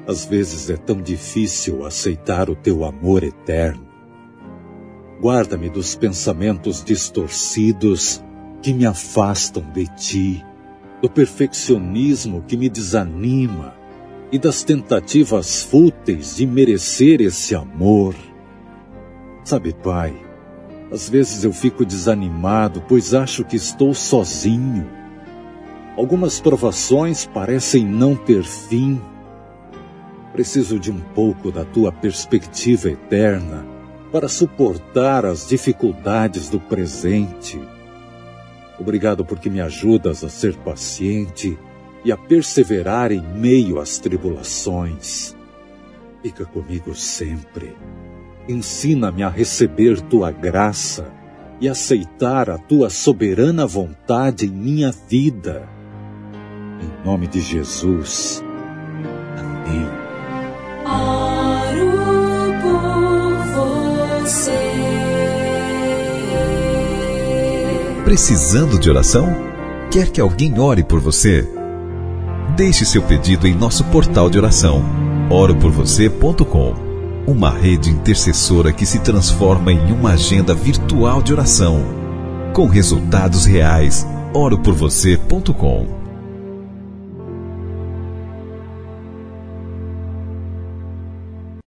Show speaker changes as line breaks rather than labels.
Às vezes é tão difícil aceitar o teu amor eterno. Guarda-me dos pensamentos distorcidos que me afastam de ti, do perfeccionismo que me desanima e das tentativas fúteis de merecer esse amor. Sabe, Pai, às vezes eu fico desanimado, pois acho que estou sozinho. Algumas provações parecem não ter fim. Preciso de um pouco da tua perspectiva eterna para suportar as dificuldades do presente. Obrigado porque me ajudas a ser paciente e a perseverar em meio às tribulações. Fica comigo sempre. Ensina-me a receber tua graça e aceitar a tua soberana vontade em minha vida. Em nome de Jesus. Amém.
Oro por você.
Precisando de oração? Quer que alguém ore por você? Deixe seu pedido em nosso portal de oração, oroporvocê.com. Uma rede intercessora que se transforma em uma agenda virtual de oração, com resultados reais. oroporvocê.com.